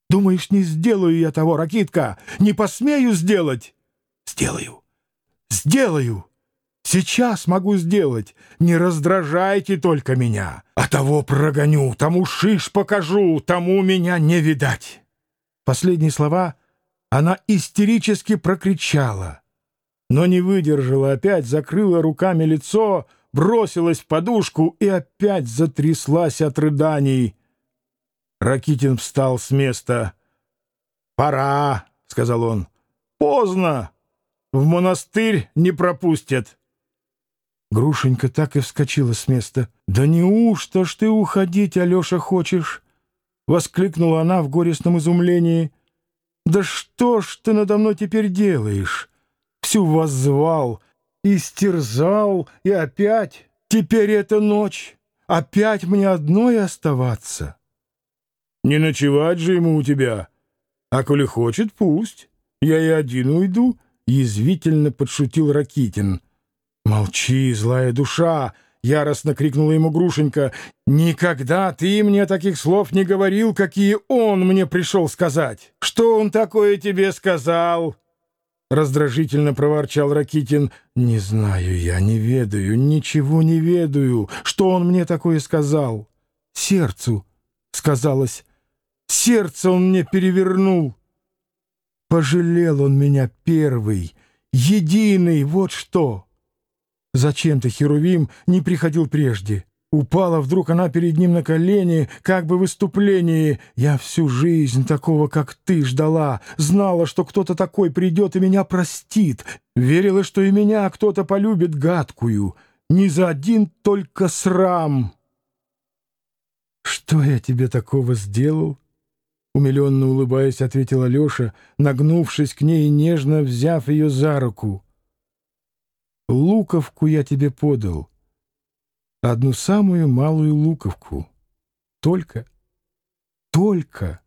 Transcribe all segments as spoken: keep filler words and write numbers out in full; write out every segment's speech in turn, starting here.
Думаешь, не сделаю я того, Ракитка? Не посмею сделать? Сделаю. Сделаю. Сейчас могу сделать. Не раздражайте только меня. А того прогоню, тому шиш покажу, тому меня не видать. Последние слова она истерически прокричала, но не выдержала, опять закрыла руками лицо, бросилась в подушку и опять затряслась от рыданий. Ракитин встал с места. «Пора», — сказал он. «Поздно. В монастырь не пропустят». Грушенька так и вскочила с места. «Да неужто ж ты уходить, Алеша, хочешь?» — воскликнула она в горестном изумлении. «Да что ж ты надо мной теперь делаешь? Всю воззвал, истерзал, и опять, теперь эта ночь, опять мне одной оставаться». «Не ночевать же ему у тебя, а коли хочет, пусть. Я и один уйду», — язвительно подшутил Ракитин. «Молчи, злая душа!» — яростно крикнула ему Грушенька. «Никогда ты мне таких слов не говорил, какие он мне пришел сказать!» «Что он такое тебе сказал?» — раздражительно проворчал Ракитин. «Не знаю я, не ведаю, ничего не ведаю. Что он мне такое сказал?» «Сердцу», — сказалось. «Сердце он мне перевернул. Пожалел он меня первый, единый, вот что!» Зачем-то Херувим не приходил прежде. Упала вдруг она перед ним на колени, как бы в выступлении. «Я всю жизнь такого, как ты, ждала. Знала, что кто-то такой придет и меня простит. Верила, что и меня кто-то полюбит гадкую. Не за один только срам». «Что я тебе такого сделал?» Умиленно улыбаясь, ответил Алеша, нагнувшись к ней и нежно взяв ее за руку. «Луковку я тебе подал. Одну самую малую луковку. Только, только...»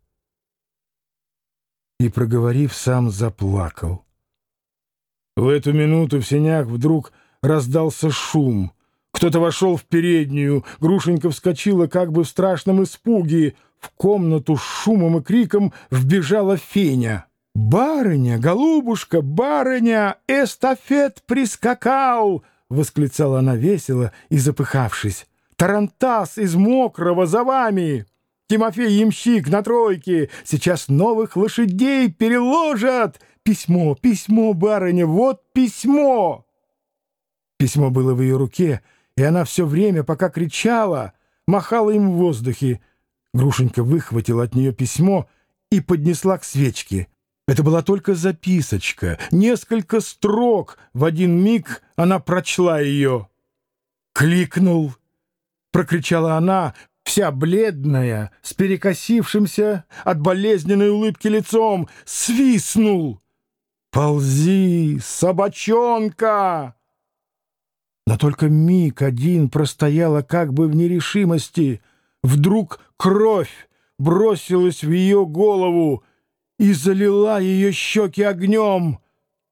И, проговорив, сам заплакал. В эту минуту в сенях вдруг раздался шум. Кто-то вошел в переднюю. Грушенька вскочила как бы в страшном испуге. В комнату с шумом и криком вбежала Феня. «Барыня, голубушка, барыня, эстафет прискакал!» — восклицала она весело и запыхавшись. «Тарантас из Мокрого за вами! Тимофей ямщик на тройке! Сейчас новых лошадей переложат! Письмо, письмо, барыня, вот письмо!» Письмо было в ее руке, и она все время, пока кричала, махала им в воздухе. Грушенька выхватила от нее письмо и поднесла к свечке. Это была только записочка, несколько строк. В один миг она прочла ее. «Кликнул!» — прокричала она, вся бледная, с перекосившимся от болезненной улыбки лицом. «Свистнул! Ползи, собачонка!» Но только миг один простояла как бы в нерешимости. Вдруг кровь бросилась в ее голову и залила ее щеки огнем.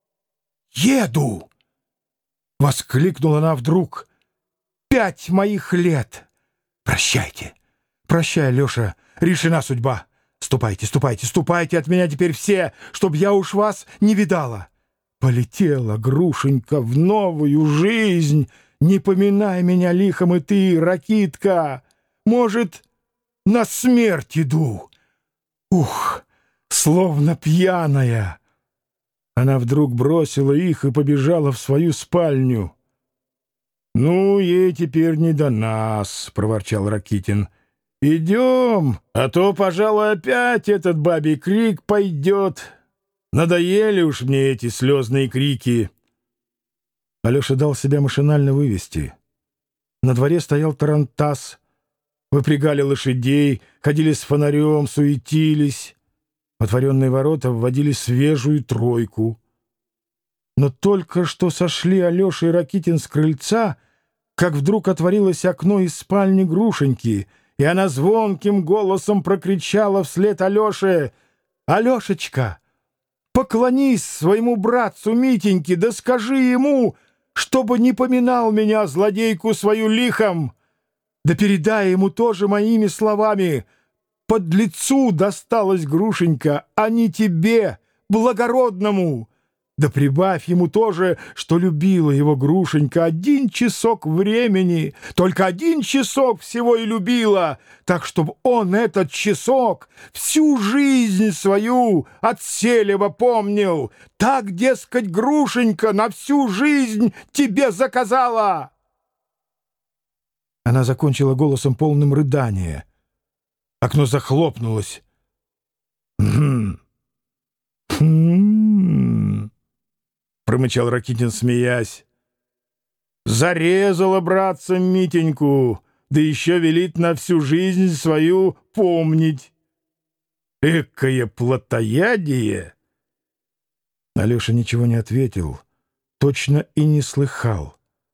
«Еду!» — воскликнула она вдруг. «Пять моих лет! Прощайте! Прощай, Алеша, решена судьба! Ступайте, ступайте, ступайте от меня теперь все, чтоб я уж вас не видала!» Полетела Грушенька в новую жизнь. Не поминай меня лихом и ты, Ракитка. Может, на смерть иду. Ух, словно пьяная. Она вдруг бросила их и побежала в свою спальню. «Ну, ей теперь не до нас», — проворчал Ракитин. «Идем, а то, пожалуй, опять этот бабий крик пойдет. Надоели уж мне эти слезные крики». Алеша дал себя машинально вывести. На дворе стоял тарантас. Выпрягали лошадей, ходили с фонарем, суетились. В отворенные ворота вводили свежую тройку. Но только что сошли Алеша и Ракитин с крыльца, как вдруг отворилось окно из спальни Грушеньки, и она звонким голосом прокричала вслед Алёше: «Алешечка, поклонись своему братцу Митеньке, да скажи ему, чтобы не поминал меня, злодейку свою, лихом, да передай ему тоже моими словами: подлецу досталась, Грушенька, а не тебе, благородному. Да прибавь ему тоже, что любила его Грушенька один часок времени, только один часок всего и любила, так чтобы он этот часок всю жизнь свою от Селева помнил. Так, дескать, Грушенька на всю жизнь тебе заказала. Она закончила голосом полным рыдания. Окно захлопнулось. «Хм... хм...» — промычал Ракитин, смеясь. «Зарезала, братца, Митеньку, да еще велит на всю жизнь свою помнить. Экое плотоядие!» Алеша ничего не ответил, точно и не слыхал.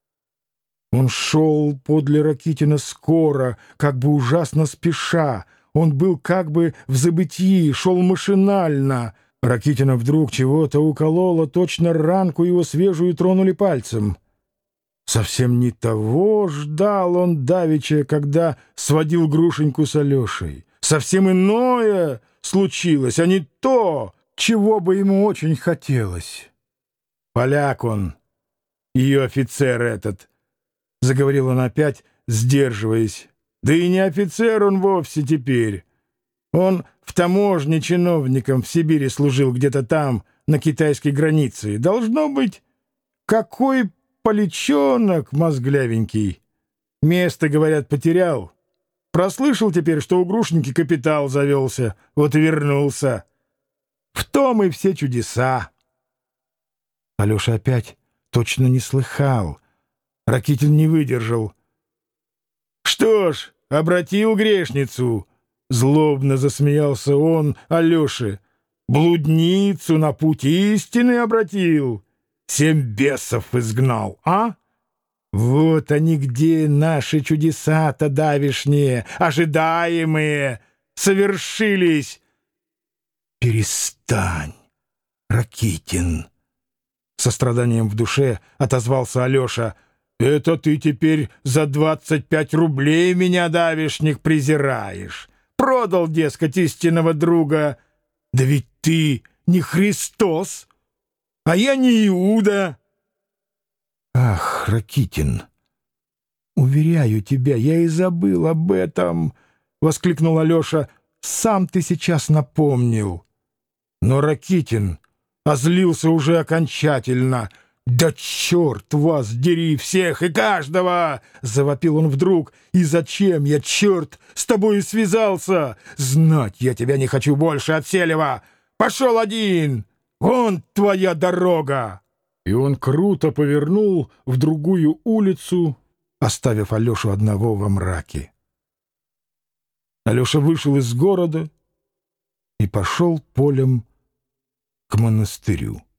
Он шел подле Ракитина скоро, как бы ужасно спеша. Он был как бы в забытии, шел машинально. Ракитина вдруг чего-то укололо, точно ранку его свежую тронули пальцем. Совсем не того ждал он давеча, когда сводил Грушеньку с Алешей. Совсем иное случилось, а не то, чего бы ему очень хотелось. Поляк он, ее офицер этот, — заговорил он опять, сдерживаясь. Да и не офицер он вовсе теперь. Он в таможне чиновником в Сибири служил где-то там, на китайской границе. Должно быть, какой поличонок мозглявенький. Место, говорят, потерял. Прослышал теперь, что у Грушеньки капитал завелся, вот и вернулся. В том и все чудеса. Алеша опять точно не слыхал. Ракитин не выдержал. «Что ж, обратил грешницу!» — злобно засмеялся он Алёше. «Блудницу на путь истины обратил! Семь бесов изгнал, а? Вот они где, наши чудеса-то давешние, ожидаемые, совершились!» «Перестань, Ракитин!» — со страданием в душе отозвался Алеша. «Это ты теперь за двадцать пять рублей меня, давешник, презираешь. Продал, дескать, истинного друга. Да ведь ты не Христос, а я не Иуда». «Ах, Ракитин, уверяю тебя, я и забыл об этом», — воскликнул Алеша. «Сам ты сейчас напомнил». Но Ракитин озлился уже окончательно. «Да черт вас дери всех и каждого!» — завопил он вдруг. «И зачем я, черт, с тобой связался? Знать я тебя не хочу больше от Селева! Пошел один! Вон твоя дорога!» И он круто повернул в другую улицу, оставив Алешу одного во мраке. Алеша вышел из города и пошел полем к монастырю.